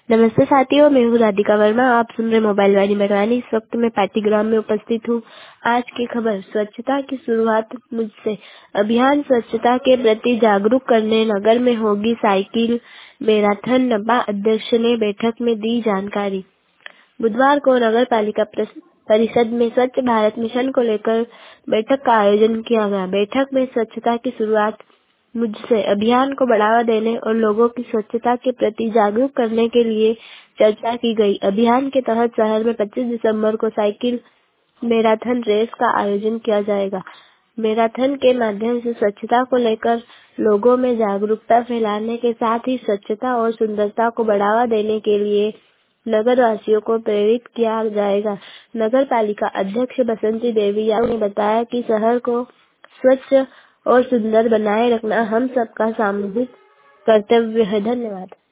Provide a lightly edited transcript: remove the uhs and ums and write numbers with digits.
नमस्ते साथियों, मैं हूँ राधिका वर्मा। आप सुन रहे मोबाइल वाली मरवानी। इस वक्त मैं पाटीग्राम में उपस्थित हूँ। आज की खबर, स्वच्छता की शुरुआत मुझसे। अभियान स्वच्छता के प्रति जागरूक करने नगर में होगी साइकिल मैराथन। नपा अध्यक्ष ने बैठक में दी जानकारी। बुधवार को नगर पालिका परिषद में स्वच्छ भारत मिशन को लेकर बैठक का आयोजन किया गया। बैठक में स्वच्छता की शुरुआत मुझसे अभियान को बढ़ावा देने और लोगों की स्वच्छता के प्रति जागरूक करने के लिए चर्चा की गई। अभियान के तहत शहर में 25 दिसंबर को साइकिल मैराथन रेस का आयोजन किया जाएगा। मैराथन के माध्यम से स्वच्छता को लेकर लोगों में जागरूकता फैलाने के साथ ही स्वच्छता और सुंदरता को बढ़ावा देने के लिए नगर वासियों को प्रेरित किया जाएगा। नगर पालिका अध्यक्ष बसंती देवी यादव ने बताया कि शहर को स्वच्छ और सुंदर बनाए रखना हम सबका सामूहिक कर्तव्य है। धन्यवाद।